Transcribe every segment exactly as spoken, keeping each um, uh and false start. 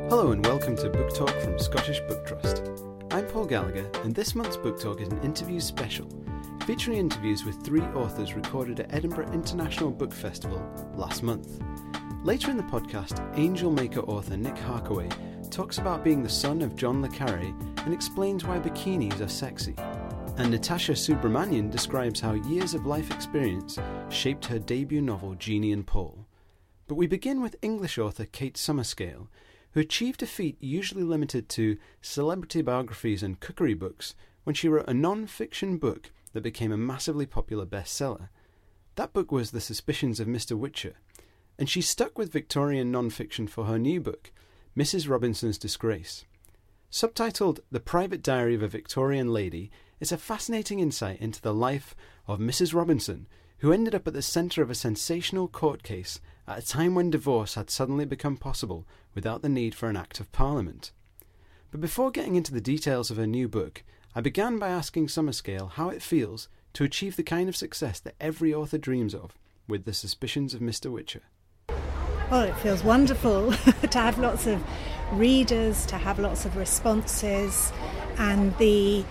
Hello and welcome to Book Talk from Scottish Book Trust. I'm Paul Gallagher, and this month's Book Talk is an interview special, featuring interviews with three authors recorded at Edinburgh International Book Festival last month. Later in the podcast, Angel Maker author Nick Harkaway talks about being the son of John le Carré and explains why bikinis are sexy. And Natasha Subramanian describes how years of life experience shaped her debut novel Jeannie and Paul. But we begin with English author Kate Summerscale, who achieved a feat usually limited to celebrity biographies and cookery books when she wrote a non-fiction book that became a massively popular bestseller. That book was The Suspicions of Mister Witcher, and she stuck with Victorian non-fiction for her new book, Missus Robinson's Disgrace. Subtitled The Private Diary of a Victorian Lady, it's a fascinating insight into the life of Missus Robinson, who ended up at the centre of a sensational court case at a time when divorce had suddenly become possible without the need for an Act of Parliament. But before getting into the details of her new book, I began by asking Summerscale how it feels to achieve the kind of success that every author dreams of with The Suspicions of Mister Witcher. Well, it feels wonderful to have lots of readers, to have lots of responses, and the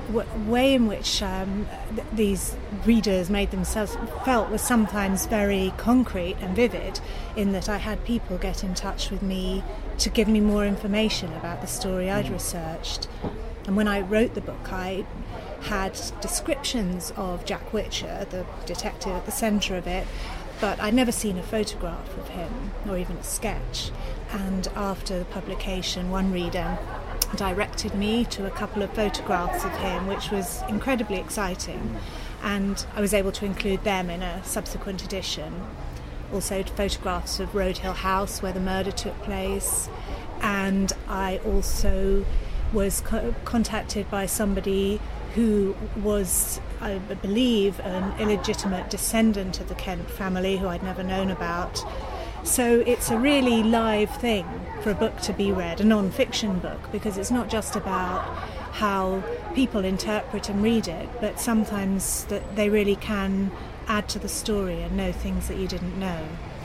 w- way in which um, th- these readers made themselves felt was sometimes very concrete and vivid, in that I had people get in touch with me to give me more information about the story I'd researched. And when I wrote the book, I had descriptions of Jack Witcher, the detective at the centre of it, but I'd never seen a photograph of him, or even a sketch. And after the publication, one reader directed me to a couple of photographs of him, which was incredibly exciting. And I was able to include them in a subsequent edition. Also photographs of Road Hill House, where the murder took place. And I also was co- contacted by somebody who was, I believe, an illegitimate descendant of the Kent family who I'd never known about. So it's a really live thing for a book to be read, a non-fiction book, because it's not just about how people interpret and read it, but sometimes that they really can add to the story and know things that you didn't know.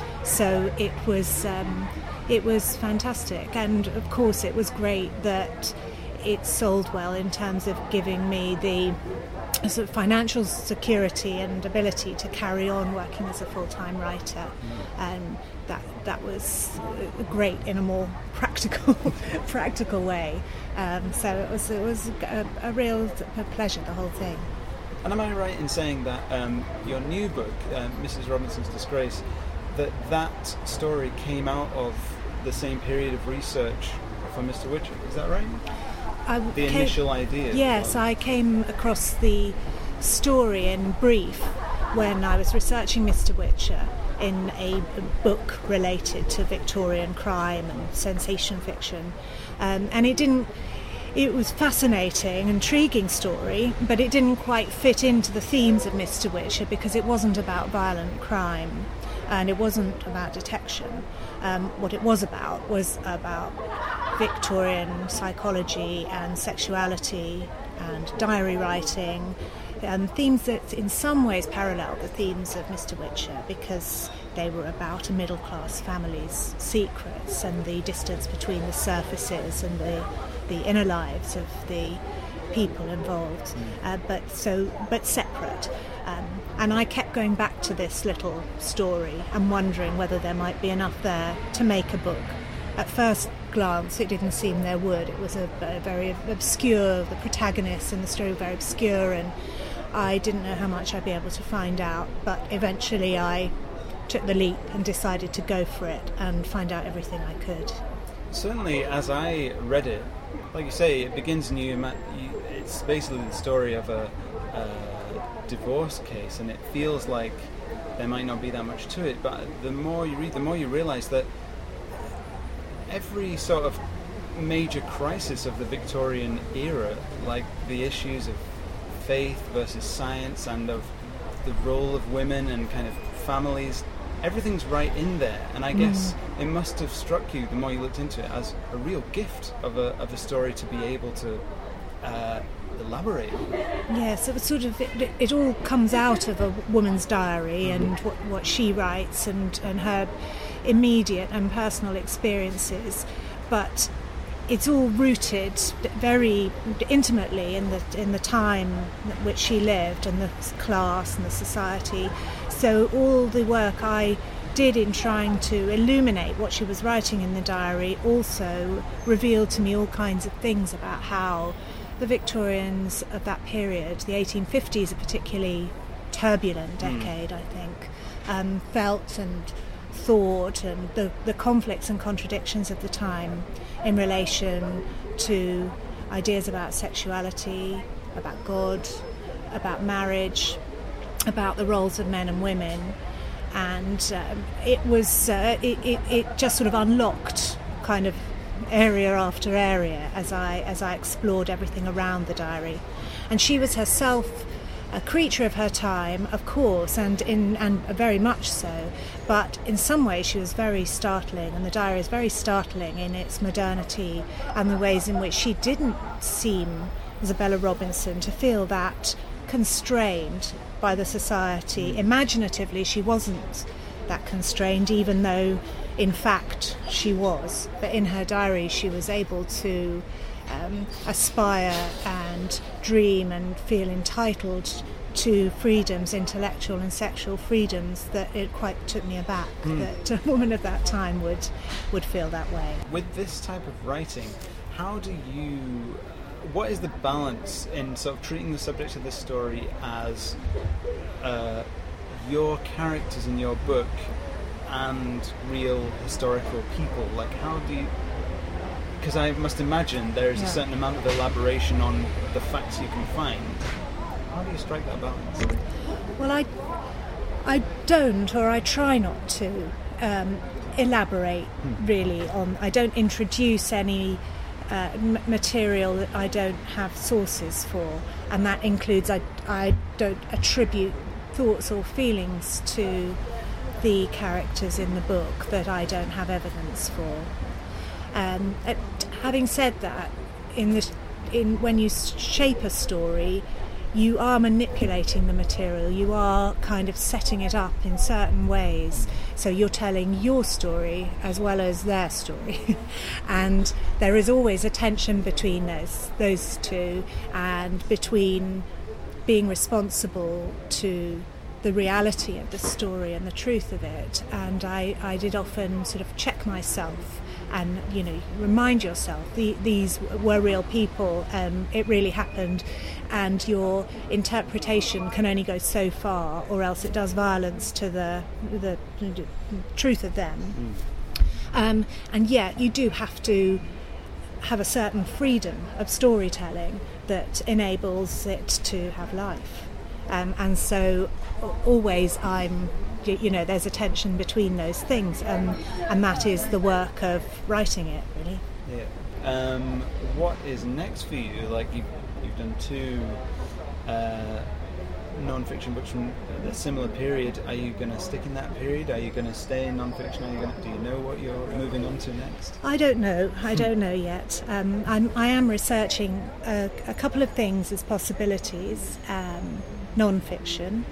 So it was um, it was fantastic, and of course it was great that it sold well in terms of giving me the sort of financial security and ability to carry on working as a full-time writer, and that that was great in a more practical practical way. Um, so it was it was a, a real pleasure, the whole thing. And am I right in saying that um, your new book, uh, Missus Robinson's Disgrace, that that story came out of the same period of research for Mister Witcher? Is that right? I the came, initial idea? Yes, I came across the story in brief when I was researching Mister Witcher in a book related to Victorian crime and sensation fiction. Um, and it didn't, it was fascinating, intriguing story, but it didn't quite fit into the themes of Mister Witcher because it wasn't about violent crime and it wasn't about detection. Um, what it was about was about Victorian psychology and sexuality and diary writing, um, themes that in some ways parallel the themes of Mister Witcher, because they were about a middle-class family's secrets and the distance between the surfaces and the, the inner lives of the people involved, mm. uh, but so but separate. Um, and I kept going back to this little story and wondering whether there might be enough there to make a book. At first glance, it didn't seem there would. It was a, a very obscure, the protagonists in the story were very obscure, and I didn't know how much I'd be able to find out. But eventually I took the leap and decided to go for it and find out everything I could. Certainly, as I read it, like you say, it begins and you, you it's basically the story of a, a divorce case, and it feels like there might not be that much to it, but the more you read, the more you realise that every sort of major crisis of the Victorian era, like the issues of faith versus science and of the role of women and kind of families, everything's right in there. And I guess mm. it must have struck you, the more you looked into it, as a real gift of a of a story to be able to uh, elaborate on. Yes, it was sort of, it, it all comes out of a woman's diary mm-hmm. and what, what she writes and, and her immediate and personal experiences. but it's all rooted very intimately in the in the time in which she lived and the class and the society. So all the work I did in trying to illuminate what she was writing in the diary also revealed to me all kinds of things about how the Victorians of that period, the eighteen fifties, a particularly turbulent decade, mm. I think, um, felt and thought, and the, the conflicts and contradictions of the time in relation to ideas about sexuality, about God, about marriage, about the roles of men and women. And um, it was uh, it, it, it just sort of unlocked kind of area after area as I as I explored everything around the diary. And she was herself a creature of her time, of course, and in and very much so, but in some ways she was very startling, and the diary is very startling in its modernity and the ways in which she didn't seem, Isabella Robinson, to feel that constrained by the society. Imaginatively she wasn't that constrained, even though in fact she was, but in her diary she was able to Um, aspire and dream and feel entitled to freedoms, intellectual and sexual freedoms, that it quite took me aback mm. that a woman of that time would would feel that way. With this type of writing, how do you, what is the balance in sort of treating the subject of this story as uh, your characters in your book and real historical people? Like, how do you, because I must imagine there is yeah. a certain amount of elaboration on the facts you can find. How do you strike that balance? Well, I, I don't, or I try not to um, elaborate hmm. really on. I don't introduce any uh, m- material that I don't have sources for, and that includes I, I don't attribute thoughts or feelings to the characters in the book that I don't have evidence for. Um, uh, having said that, in this, in when you shape a story, you are manipulating the material. You are kind of setting it up in certain ways. So you're telling your story as well as their story, and there is always a tension between those those two, and between being responsible to the reality of the story and the truth of it. And I, I did often sort of check myself and, you know, remind yourself the, these were real people, um, it really happened, and your interpretation can only go so far, or else it does violence to the the, the truth of them. Mm. Um, and yet you do have to have a certain freedom of storytelling that enables it to have life. Um, and so always I'm, you know, there's a tension between those things, um, and that is the work of writing it, really. Yeah. Um, what is next for you? Like, you've, you've done two uh, non-fiction books from a similar period. Are you going to stick in that period? Are you going to stay in non-fiction? Are you going to, do you know what you're moving on to next? I don't know. I don't know yet. Um, I'm, I am researching a, a couple of things as possibilities, um, non-fiction,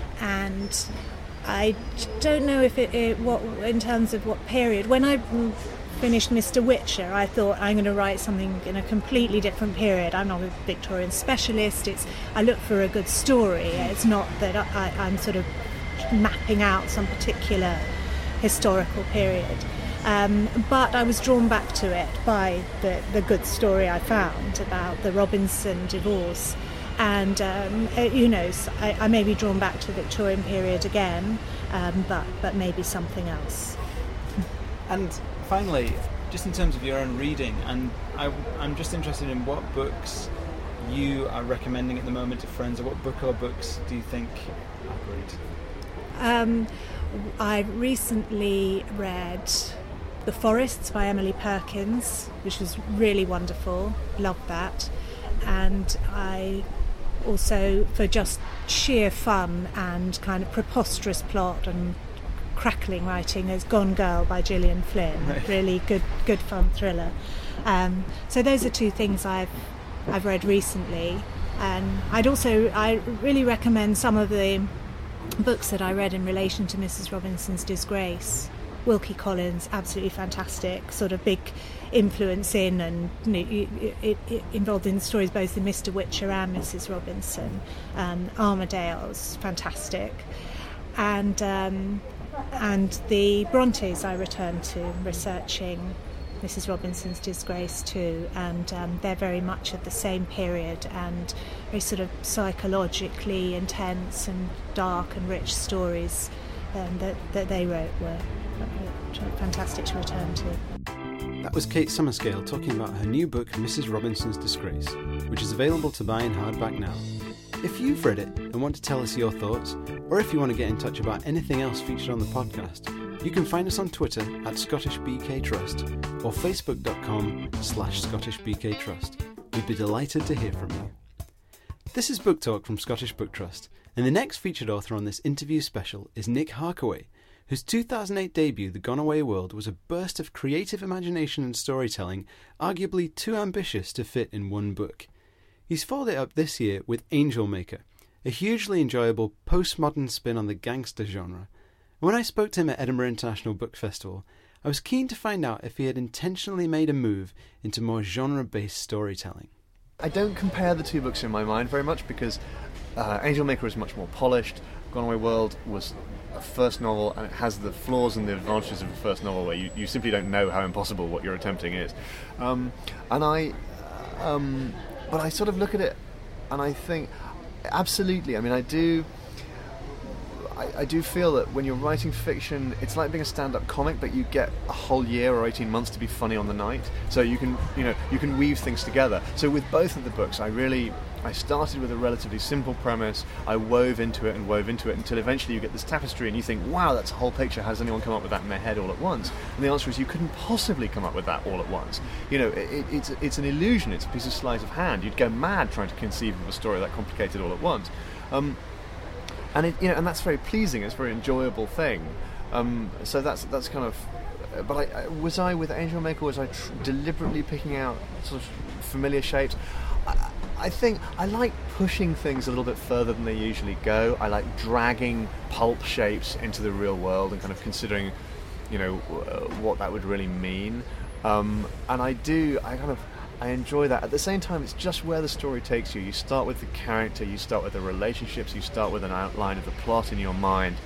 and I don't know if it, it what in terms of what period. When I finished Mister Witcher, I thought I'm going to write something in a completely different period. I'm not a Victorian specialist. It's I look for a good story. It's not that I, I'm sort of mapping out some particular historical period. Um, but I was drawn back to it by the, the good story I found about the Robinson divorce. And um, who knows, I, I may be drawn back to the Victorian period again, um, but, but maybe something else. And finally, just in terms of your own reading, and I, I'm just interested in what books you are recommending at the moment to friends, or what book or books do you think I'd read? Um, I've recently read The Forests by Emily Perkins, which was really wonderful, loved that. And I also, for just sheer fun and kind of preposterous plot and crackling writing, as Gone Girl by Gillian Flynn. Right. Really good, good fun thriller. Um, so those are two things I've I've read recently, and I'd also I really recommend some of the books that I read in relation to Missus Robinson's disgrace. Wilkie Collins, absolutely fantastic, sort of big influence in and you know, it, it, it involved in the stories both in Mister Witcher and Missus Robinson. Um, Armadale's fantastic, and um, and the Brontes I returned to researching Missus Robinson's Disgrace too, and um, they're very much of the same period and very sort of psychologically intense and dark and rich stories um, that, that they wrote were fantastic to return to. That was Kate Summerscale talking about her new book Missus Robinson's Disgrace, which is available to buy in hardback now. If you've read it and want to tell us your thoughts, or if you want to get in touch about anything else featured on the podcast, you can find us on Twitter at Scottish B K Trust or facebook.com slash Scottish BK Trust. We'd be delighted to hear from you. This is Book Talk from Scottish Book Trust, and the next featured author on this interview special is Nick Harkaway, whose two thousand eight debut, The Gone Away World, was a burst of creative imagination and storytelling, arguably too ambitious to fit in one book. He's followed it up this year with Angel Maker, a hugely enjoyable postmodern spin on the gangster genre. And when I spoke to him at Edinburgh International Book Festival, I was keen to find out if he had intentionally made a move into more genre-based storytelling. I don't compare the two books in my mind very much because uh, Angel Maker is much more polished. Gone Away World was a first novel, and it has the flaws and the advantages of a first novel where you, you simply don't know how impossible what you're attempting is. Um, and I... Um, But I sort of look at it and I think, absolutely, I mean, I do I, I do feel that when you're writing fiction, it's like being a stand-up comic, but you get a whole year or eighteen months to be funny on the night. So you can, you know, you can weave things together. So with both of the books, I really, I started with a relatively simple premise, I wove into it and wove into it until eventually you get this tapestry and you think, wow, that's a whole picture, how does anyone come up with that in their head all at once? And the answer is you couldn't possibly come up with that all at once. You know, it, it's, it's an illusion, it's a piece of sleight of hand. You'd go mad trying to conceive of a story that complicated all at once. Um, and it, you know, and that's very pleasing, it's a very enjoyable thing. Um, so that's that's kind of... But I, was I with Angel Maker, was I tr- deliberately picking out sort of familiar shapes? I, I think I like pushing things a little bit further than they usually go. I like dragging pulp shapes into the real world and kind of considering, you know, uh, what that would really mean. Um, and I do, I kind of, I enjoy that. At the same time, it's just where the story takes you. You start with the character, you start with the relationships, you start with an outline of the plot in your mind.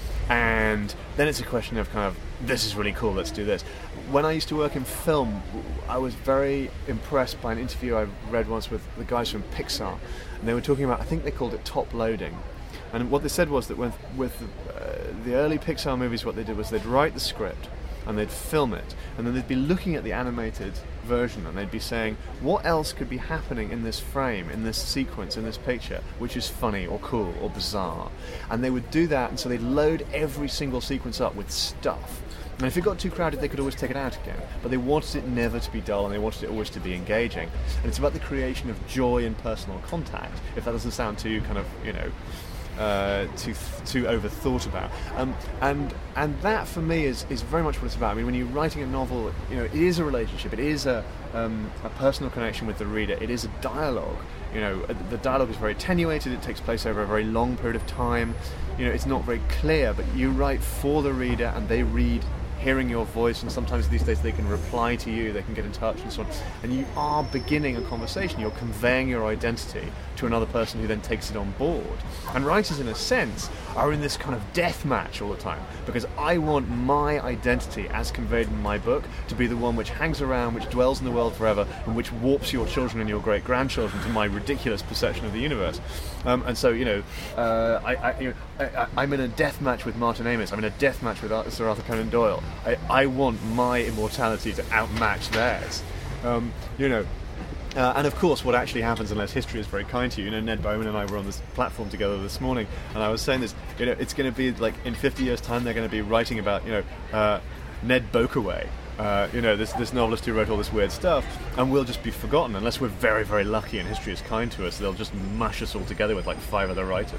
And then it's a question of kind of, this is really cool, let's do this. When I used to work in film, I was very impressed by an interview I read once with the guys from Pixar. And they were talking about, I think they called it top loading. And what they said was that with, with uh, the early Pixar movies, what they did was they'd write the script and they'd film it. And then they'd be looking at the animated version and they'd be saying, what else could be happening in this frame, in this sequence, in this picture, which is funny or cool or bizarre. And they would do that, and so they'd load every single sequence up with stuff. And if it got too crowded, they could always take it out again. But they wanted it never to be dull, and they wanted it always to be engaging. And it's about the creation of joy and personal contact, if that doesn't sound too kind of, you know, uh, too too overthought about. Um, and and that, for me, is, is very much what it's about. I mean, when you're writing a novel, you know, it is a relationship. It is a, um, a personal connection with the reader. It is a dialogue. You know, the dialogue is very attenuated. It takes place over a very long period of time. You know, it's not very clear, but you write for the reader, and they read hearing your voice, and sometimes these days they can reply to you, they can get in touch and so on, and you are beginning a conversation, you're conveying your identity to another person who then takes it on board. And writers, in a sense, are in this kind of death match all the time, because I want my identity as conveyed in my book to be the one which hangs around, which dwells in the world forever, and which warps your children and your great-grandchildren to my ridiculous perception of the universe. Um, and so, you know, uh, I, I, you know I, I'm in a death match with Martin Amis, I'm in a death match with Sir Arthur Conan Doyle. I, I want my immortality to outmatch theirs. Um, you know, uh, and of course what actually happens, unless history is very kind to you, you know, Ned Bowman and I were on this platform together this morning, and I was saying this, you know, it's going to be like in fifty years time they're going to be writing about, you know, uh, Ned Bokaway, uh, you know, this this novelist who wrote all this weird stuff, and we'll just be forgotten unless we're very, very lucky and history is kind to us. They'll just mush us all together with like five other writers.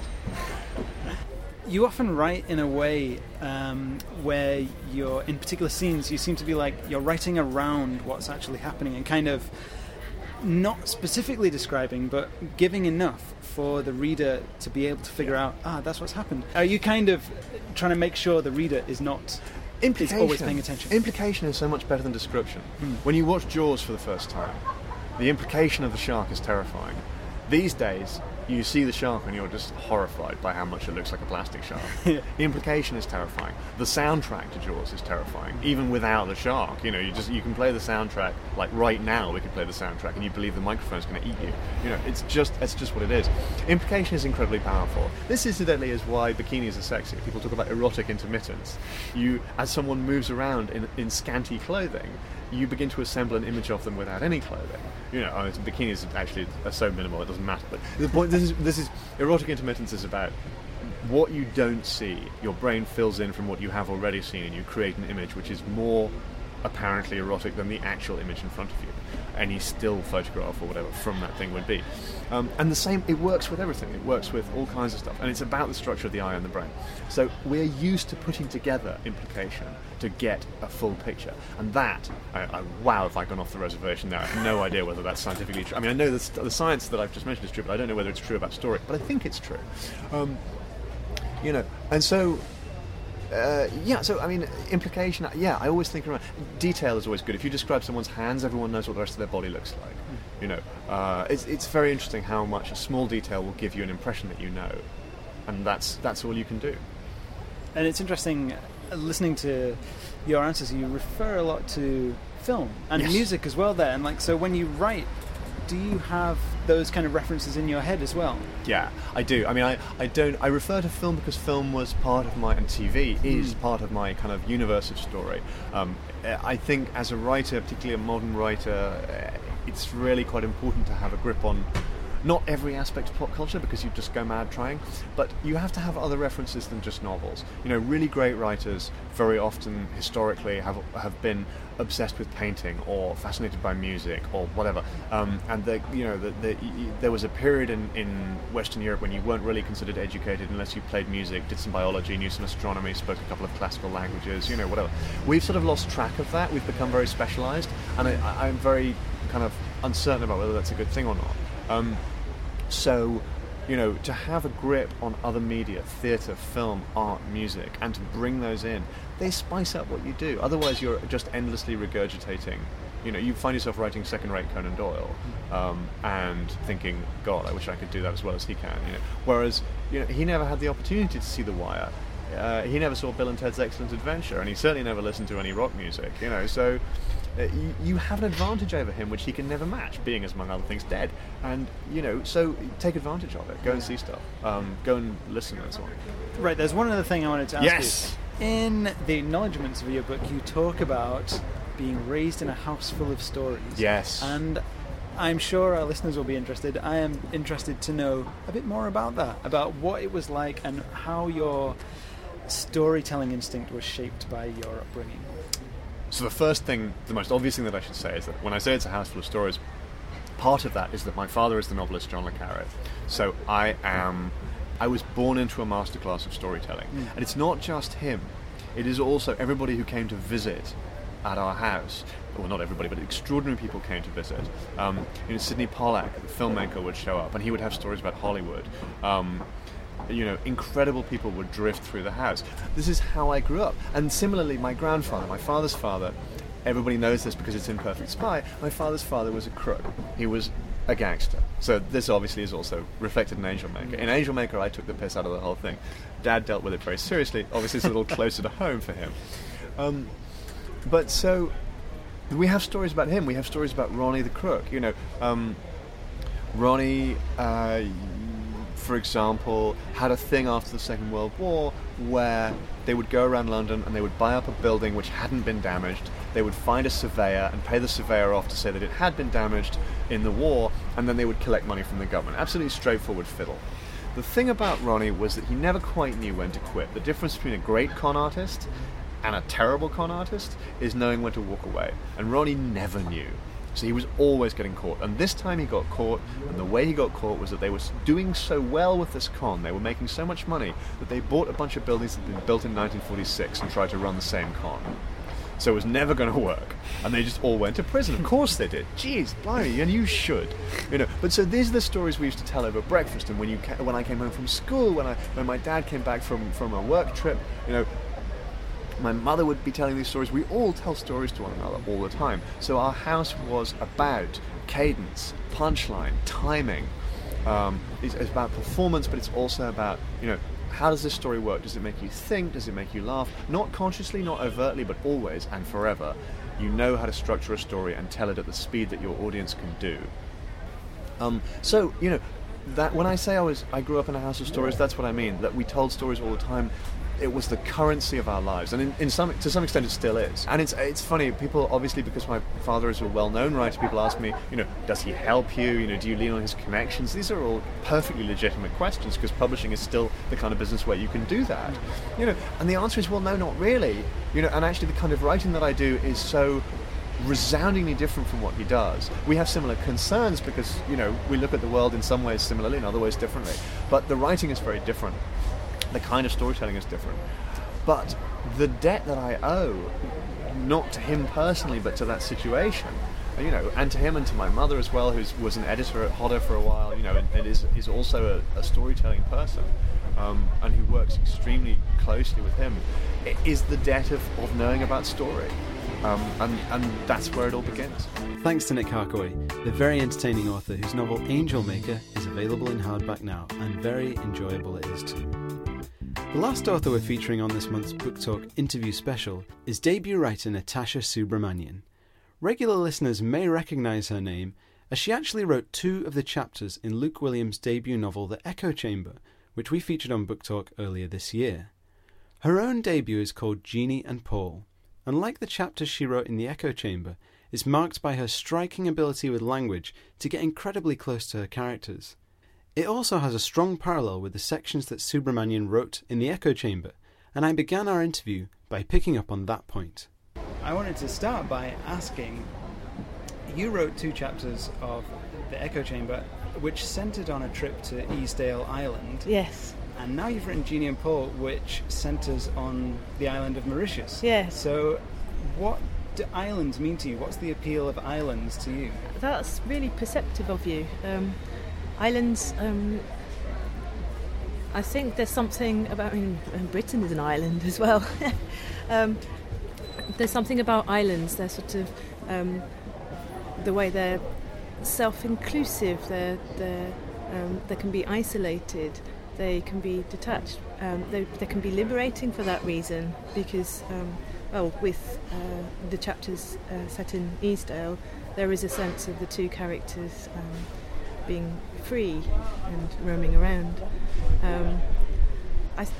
You often write in a way um, where you're, in particular scenes, you seem to be like you're writing around what's actually happening and kind of not specifically describing, but giving enough for the reader to be able to figure out, ah, that's what's happened. Are you kind of trying to make sure the reader is not is always paying attention. Implication is so much better than description. Mm. When you watch Jaws for the first time, the implication of the shark is terrifying. These days, you see the shark and you're just horrified by how much it looks like a plastic shark. Yeah. The implication is terrifying. The soundtrack to Jaws is terrifying, even without the shark. You know, you just you can play the soundtrack like right now. We could play the soundtrack, and you believe the microphone's going to eat you. You know, it's just it's just what it is. Implication is incredibly powerful. This, incidentally, is why bikinis are sexy. People talk about erotic intermittence. You, as someone moves around in in scanty clothing, you begin to assemble an image of them without any clothing. You know, I mean, bikinis actually are so minimal it doesn't matter. But the point, this is this is erotic intermittence is about what you don't see. Your brain fills in from what you have already seen, and you create an image which is more apparently erotic than the actual image in front of you. Any still photograph or whatever from that thing would be. Um, and the same, it works with everything. It works with all kinds of stuff. And it's about the structure of the eye and the brain. So we're used to putting together implication to get a full picture. And that, I, I, wow, if I've gone off the reservation there, I have no idea whether that's scientifically true. I mean, I know the, the science that I've just mentioned is true, but I don't know whether it's true about story. But I think it's true. Um, you know, and so... Uh, yeah, so I mean, implication. Yeah, I always think around detail is always good. If you describe someone's hands, everyone knows what the rest of their body looks like. Mm. You know, uh, it's it's very interesting how much a small detail will give you an impression that you know, and that's that's all you can do. And it's interesting uh, listening to your answers. You refer a lot to film and yes. music as well. There, and like so, when you write, do you have those kind of references in your head as well? Yeah, I do. I mean, I, I don't... I refer to film because film was part of my... and T V is mm. part of my kind of universe of story. Um, I think as a writer, particularly a modern writer, it's really quite important to have a grip on not every aspect of pop culture because you just go mad trying, but you have to have other references than just novels. You know, really great writers very often historically have have been obsessed with painting or fascinated by music or whatever. Um, and the, you know, the, the, y- there was a period in, in Western Europe when you weren't really considered educated unless you played music, did some biology, knew some astronomy, spoke a couple of classical languages, you know, whatever. We've sort of lost track of that. We've become very specialised, and I, I'm very kind of uncertain about whether that's a good thing or not. Um, so, you know, to have a grip on other media, theatre, film, art, music, and to bring those in, they spice up what you do. Otherwise, you're just endlessly regurgitating. You know, you find yourself writing second-rate Conan Doyle um, and thinking, God, I wish I could do that as well as he can. You know, whereas, you know, he never had the opportunity to see The Wire. Uh, he never saw Bill and Ted's Excellent Adventure, and he certainly never listened to any rock music. You know, so. Uh, you, you have an advantage over him which he can never match, being, as among other things, dead. And, you know, so take advantage of it. Go and see stuff. Um, go and listen and so on. Right, there's one other thing I wanted to ask yes. you. In the acknowledgements of your book, you talk about being raised in a house full of stories. Yes. And I'm sure our listeners will be interested. I am interested to know a bit more about that, about what it was like and how your storytelling instinct was shaped by your upbringing. So the first thing, the most obvious thing that I should say is that when I say it's a house full of stories, part of that is that my father is the novelist John le Carré. So I am, I was born into a masterclass of storytelling. Mm. And it's not just him. It is also everybody who came to visit at our house. Well, not everybody, but extraordinary people came to visit. Um, you know, Sidney Pollack, the filmmaker, would show up, and he would have stories about Hollywood. Um, you know, incredible people would drift through the house. This is how I grew up. And similarly, my grandfather, my father's father, everybody knows this because it's in Perfect Spy, my father's father was a crook. He was a gangster. So this obviously is also reflected in Angel Maker. In Angel Maker, I took the piss out of the whole thing. Dad dealt with it very seriously. Obviously, it's a little closer to home for him. Um, but so, we have stories about him. We have stories about Ronnie the Crook. You know, um, Ronnie... Uh, for example, had a thing after the Second World War where they would go around London and they would buy up a building which hadn't been damaged. They would find a surveyor and pay the surveyor off to say that it had been damaged in the war, and then they would collect money from the government. Absolutely straightforward fiddle. The thing about Ronnie was that he never quite knew when to quit. The difference between a great con artist and a terrible con artist is knowing when to walk away. And Ronnie never knew. So he was always getting caught. And this time he got caught, and the way he got caught was that they were doing so well with this con, they were making so much money, that they bought a bunch of buildings that had been built in nineteen forty-six and tried to run the same con. So it was never going to work. And they just all went to prison. Of course they did. Jeez, blimey, and you should. You know. But so these are the stories we used to tell over breakfast, and when you ca- when I came home from school, when I when my dad came back from, from a work trip, you know, My mother would be telling these stories. We all tell stories to one another all the time. So our house was about cadence, punchline, timing. Um, it's, it's about performance, but it's also about, you know, how does this story work? Does it make you think? Does it make you laugh? Not consciously, not overtly, but always and forever. You know how to structure a story and tell it at the speed that your audience can do. Um, so, you know, that when I say I was, I grew up in a house of stories, that's what I mean. That we told stories all the time. It was the currency of our lives, and in, in some, to some extent, it still is. And it's it's funny. People, obviously, because my father is a well-known writer, people ask me, you know, does he help you? You know, do you lean on his connections? These are all perfectly legitimate questions, because publishing is still the kind of business where you can do that. You know, and the answer is, well, no, not really. You know, and actually, the kind of writing that I do is so resoundingly different from what he does. We have similar concerns because, you know, we look at the world in some ways similarly, in other ways differently. But the writing is very different. The kind of storytelling is different. But the debt that I owe, not to him personally, but to that situation, you know, and to him and to my mother as well, who was an editor at Hodder for a while, you know, and, and is, is also a, a storytelling person, um, and who works extremely closely with him, is the debt of, of knowing about story. Um, and, and that's where it all begins. Thanks to Nick Harkaway, the very entertaining author whose novel Angel Maker is available in hardback now, and very enjoyable it is too. The last author we're featuring on this month's Book Talk interview special is debut writer Natasha Subramanian. Regular listeners may recognise her name, as she actually wrote two of the chapters in Luke Williams' debut novel The Echo Chamber, which we featured on Book Talk earlier this year. Her own debut is called Jeannie and Paul, and like the chapters she wrote in The Echo Chamber, is marked by her striking ability with language to get incredibly close to her characters. It also has a strong parallel with the sections that Subramanian wrote in The Echo Chamber, and I began our interview by picking up on that point. I wanted to start by asking, you wrote two chapters of The Echo Chamber, which centred on a trip to Easdale Island. Yes. And now you've written Jeannie and Paul, which centres on the island of Mauritius. Yes. So what do islands mean to you? What's the appeal of islands to you? That's really perceptive of you. Um, islands, um, I think there's something about, I mean, Britain is an island as well. um, there's something about islands, they're sort of, um, the way they're self-inclusive, they're, they're, um, they can be isolated, they can be detached, um, they, they can be liberating for that reason, because, um, well, with uh, the chapters uh, set in Easdale, there is a sense of the two characters um, being free and roaming around. Um, I, th-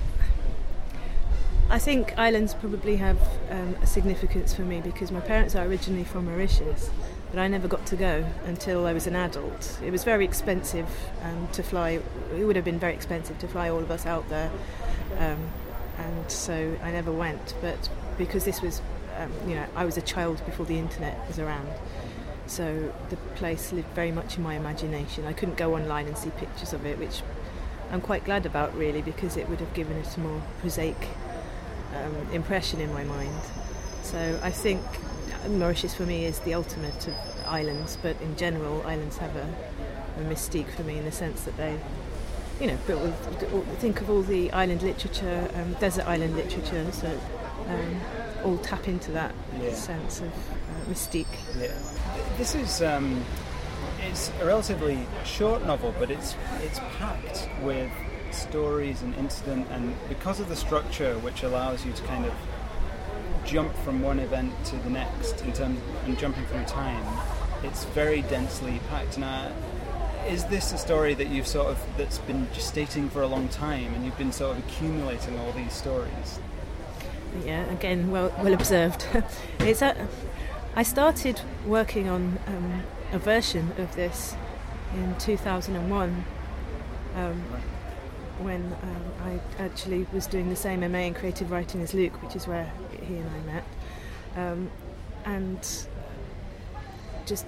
I think islands probably have um, a significance for me because my parents are originally from Mauritius, but I never got to go until I was an adult. It was very expensive um, to fly. It would have been very expensive to fly all of us out there, um, and so I never went. But because this was, um, you know, I was a child before the internet was around. So the place lived very much in my imagination. I couldn't go online and see pictures of it, which I'm quite glad about, really, because it would have given it a more prosaic um, impression in my mind. So I think Mauritius for me is the ultimate of islands, but in general, islands have a, a mystique for me in the sense that they, you know, but we'll think of all the island literature, um, desert island literature, so um, all tap into that yeah. sense of uh, mystique. Yeah. This is um, it's a relatively short novel, but it's it's packed with stories and incident, and because of the structure, which allows you to kind of jump from one event to the next in terms and jumping through time, it's very densely packed. Now, is this a story that you've sort of that's been gestating for a long time, and you've been sort of accumulating all these stories? Yeah, again, well, well observed. It's a, I started working on um, a version of this in two thousand one, um, when um, I actually was doing the same M A in creative writing as Luke, which is where he and I met, um, and just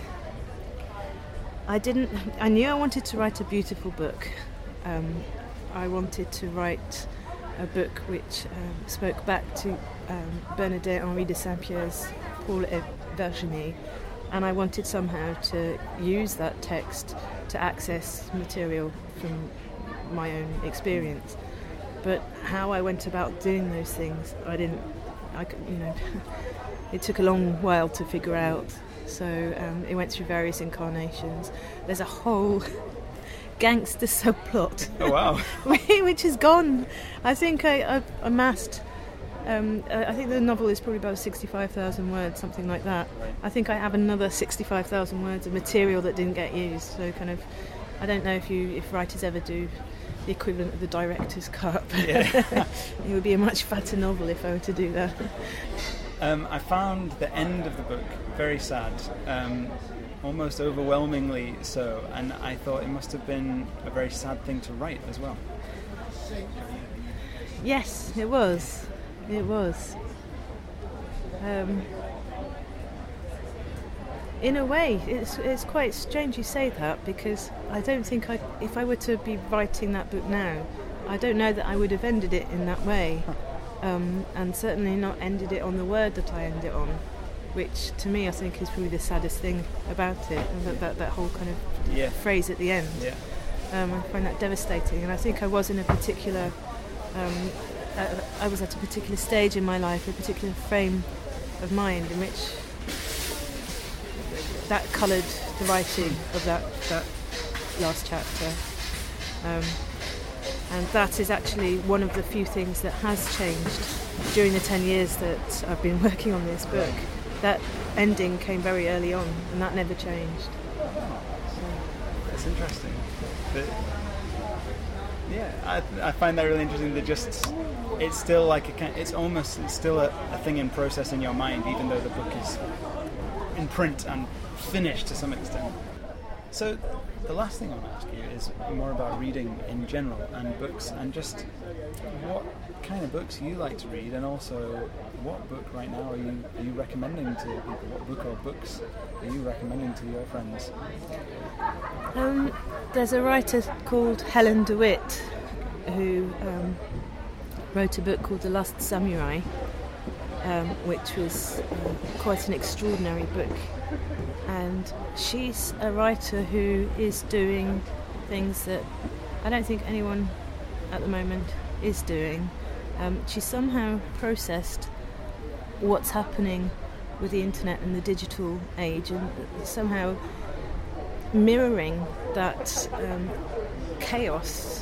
I didn't. I knew I wanted to write a beautiful book. Um, I wanted to write a book which um, spoke back to um, Bernadette Henri de Saint-Pierre's Paul et Virginie, and I wanted somehow to use that text to access material from my own experience. but how I went about doing those things, I didn't. I could, you know, it took a long while to figure out. So um, it went through various incarnations. There's a whole gangster subplot. Oh wow! Which is gone. I think I, I've amassed. Um, I think the novel is probably about sixty-five thousand words, something like that. Right. I think I have another sixty-five thousand words of material that didn't get used. So kind of, I don't know if you if writers ever do the equivalent of the director's cut. Yeah. It would be a much fatter novel if I were to do that. Um, I found the end of the book very sad, um, almost overwhelmingly so, and I thought it must have been a very sad thing to write as well. Yes, it was. It was. Um, in a way, it's it's quite strange you say that, because I don't think I, if I were to be writing that book now, I don't know that I would have ended it in that way, um, and certainly not ended it on the word that I end it on, which to me I think is probably the saddest thing about it, and that, that, that whole kind of Yeah. phrase at the end. Yeah. Um, I find that devastating, and I think I was in a particular. Um, uh, I was at a particular stage in my life, a particular frame of mind in which that coloured the writing of that, that last chapter. Um, and that is actually one of the few things that has changed during the ten years that I've been working on this book. That ending came very early on, and that never changed. It's interesting. But yeah, I, I find that really interesting. That just it's still like a kind, it's almost it's still a, a thing in process in your mind, even though the book is in print and finished to some extent. So the last thing I want to ask you is more about reading in general and books, and just what kind of books you like to read, and also what book right now are you are you recommending to people? What book or books are you recommending to your friends? Um, there's a writer called Helen DeWitt who um, wrote a book called The Last Samurai, um, which was uh, quite an extraordinary book. And she's a writer who is doing things that I don't think anyone at the moment is doing. Um, she somehow processed what's happening with the internet and the digital age, and somehow mirroring that um, chaos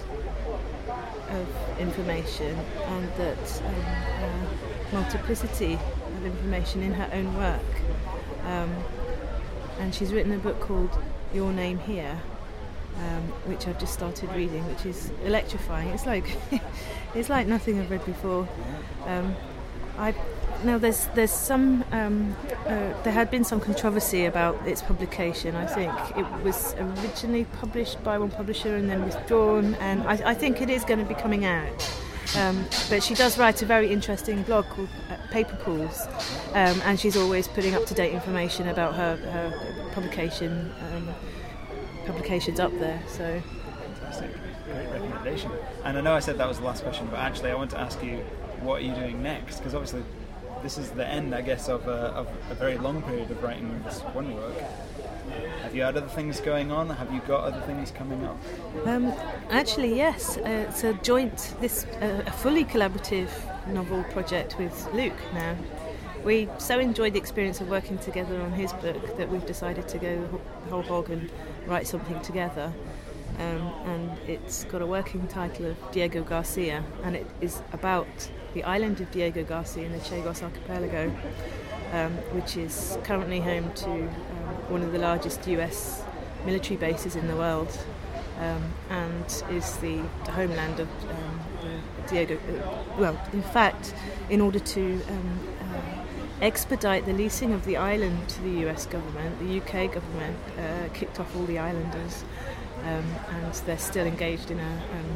of information and that um, uh, multiplicity of information in her own work. Um, and she's written a book called Your Name Here, um, which I've just started reading, which is electrifying. It's like it's like nothing I've read before. Um, I now there's there's some um, uh, there had been some controversy about its publication. I think it was originally published by one publisher and then withdrawn, and I, I think it is going to be coming out. Um, but she does write a very interesting blog called uh, Paper Pools, um, and she's always putting up-to-date information about her, her publication um, publications up there. So, Fantastic, great recommendation. And I know I said that was the last question, but actually I want to ask you, what are you doing next? Because obviously this is the end, I guess, of a, of a very long period of writing this one work. Have you had other things going on? Have you got other things coming up? Um, actually, yes. Uh, it's a joint, this uh, a fully collaborative novel project with Luke now. We so enjoyed the experience of working together on his book that we've decided to go the whole hog and write something together. Um, and it's got a working title of Diego Garcia, and it is about the island of Diego Garcia in the Chagos archipelago, um, which is currently home to um, one of the largest U S military bases in the world, um, and is the, the homeland of um, the Diego. Uh, well, in fact, in order to um, uh, expedite the leasing of the island to the U S government, the U K government uh, kicked off all the islanders, um, and they're still engaged in a,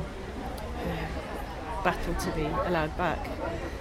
um, a battle to be allowed back.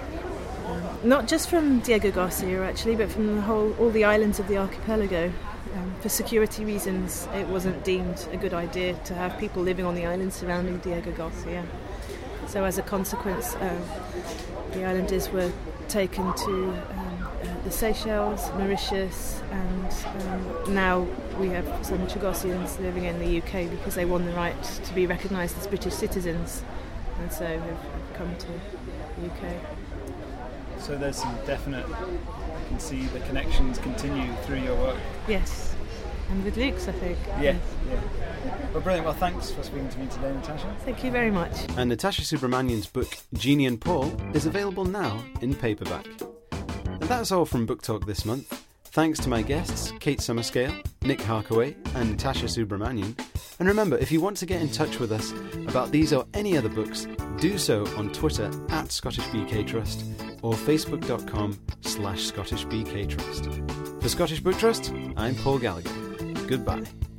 Um, not just from Diego Garcia, actually, but from the whole, all the islands of the archipelago. Um, for security reasons, it wasn't deemed a good idea to have people living on the islands surrounding Diego Garcia. So as a consequence, uh, the islanders were taken to um, uh, the Seychelles, Mauritius, and um, now we have some Chagosians living in the U K because they won the right to be recognised as British citizens and so we've come to the U K. So there's some definite, I can see the connections continue through your work. Yes, and with Luke's, I think. Yeah, Yes. yeah. Well, brilliant. Well, thanks for speaking to me today, Natasha. Thank you very much. And Natasha Subramanian's book, Jeannie and Paul, is available now in paperback. And that's all from Book Talk this month. Thanks to my guests, Kate Summerscale, Nick Harkaway, and Natasha Subramanian. And remember, if you want to get in touch with us about these or any other books, do so on Twitter at Scottish B K Trust or facebook.com slash Scottish B K Trust. For Scottish Book Trust, I'm Paul Gallagher. Goodbye.